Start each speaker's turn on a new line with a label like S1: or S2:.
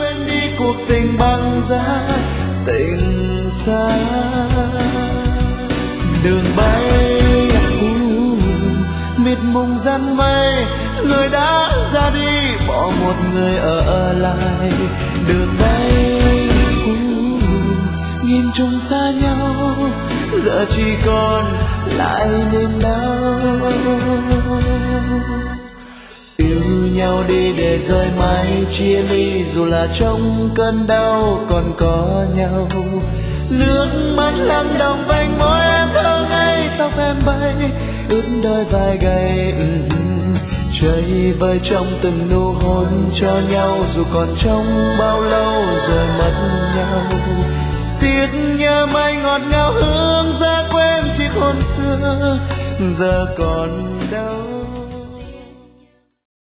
S1: quên đi cuộc tình băng giá, tình xa. Đường bay mịt mùng dần mây, người đã ra đi bỏ một người ở lại. Đường bay nhìn chung xa nhau, giờ chỉ còn lại niềm đau. Yêu nhau đi để rồi mai chia ly, dù là trong cơn đau còn có nhau. Nước mắt lăn đồng vành môi em thơ ngây, tóc em bay ướt đôi vai gầy. Chơi vơi trong từng nụ hôn cho nhau, dù còn trong bao lâu rồi mất nhau. Tiếc nhớ mây ngọt ngào hương, ra quên chiếc hôn xưa, giờ còn đâu.